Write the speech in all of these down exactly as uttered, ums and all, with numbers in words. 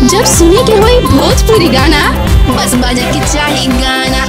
जब सुने के होई भोजपुरी गाना बस बजे के चाही गाना।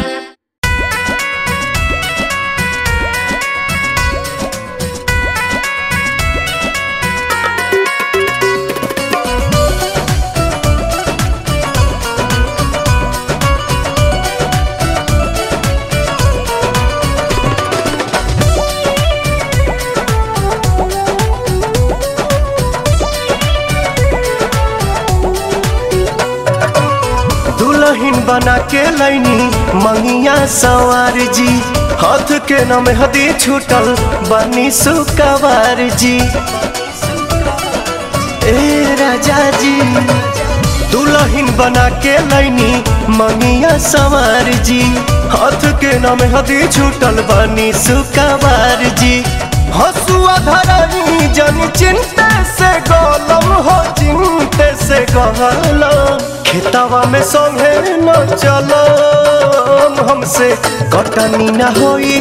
दुल्हन बना के लैनी मंगिया सवार जी, हाथ के नाम हदी छूटल बनी सुकवार जी। ए राजा जी दुल्हन बना के लैनी मंगिया सवार जी, हाथ के नाम हदी छूटल बनी सुकवार जी। हसुआ धरनी जन चिंते से गलम हो, चिंते से गलम खेतवा में संगे न चलम, हमसे कटनी न होई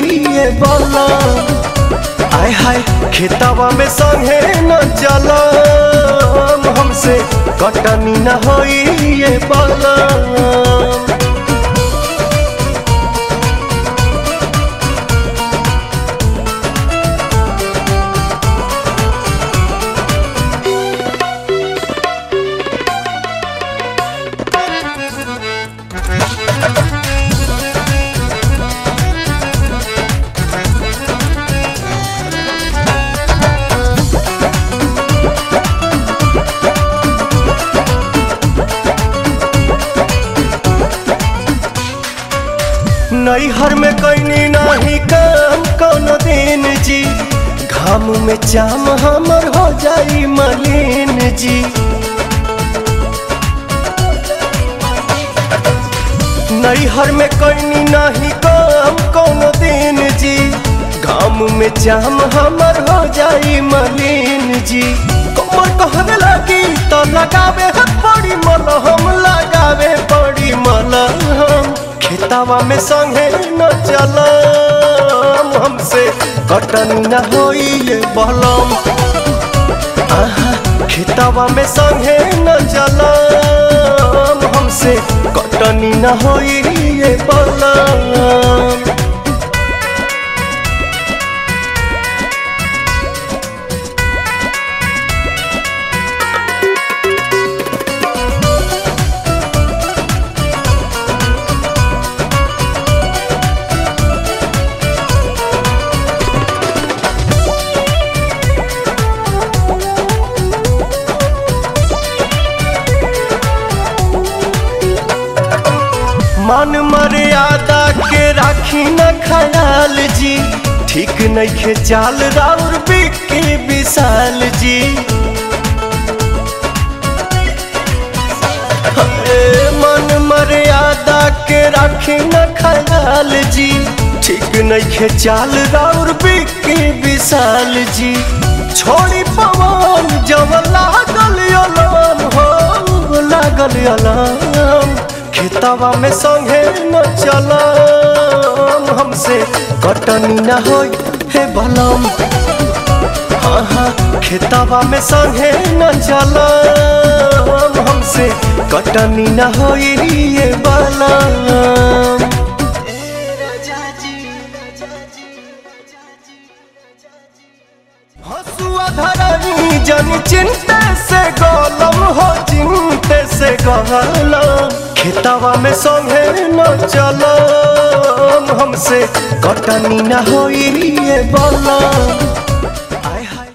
बलम। आय हाय खेतवा में संगे न चलम, हमसे कटनी न होई बलम। नैहर में कैनी नहीं काम कोनो दिन जी, घाम में जाम हमर हो जाई मलिन जी। नैहर में कैनी नहीं काम कोनो दिन जी, घाम में जाम हमर हो जाई मलिन जी। कमर कहने लगी तो लगावे पड़ी मलहम, लगावे पड़ी मलहम। खेतवा में संगे न चलम, हमसे कटनी न होई बलम। आहा खेतवा में संगे न चलम, हमसे कटनी न होई बलम। मान मर्यादा के राखी न ख्याल जी, ठीक नइखे चाल राउर बिके विशाल जी। मान मर्यादा के राखी न ख्याल जी, ठीक नइखे चाल राउर बिके विशाल जी। छोड़ी पवन जब लागल अलाम हो, लागल अलाम। खेतवा में संगे न चलम, हमसे कटनी न होई हे बलम। हाँ हाँ खेतवा में संगे न चलम, हमसे कटनी न होई बलम। हसुआ धरनी जन चिंते से गलम हो, चिंते से गलम। खेतवा में संगे न चलम, हमसे कटनी न होई बलम।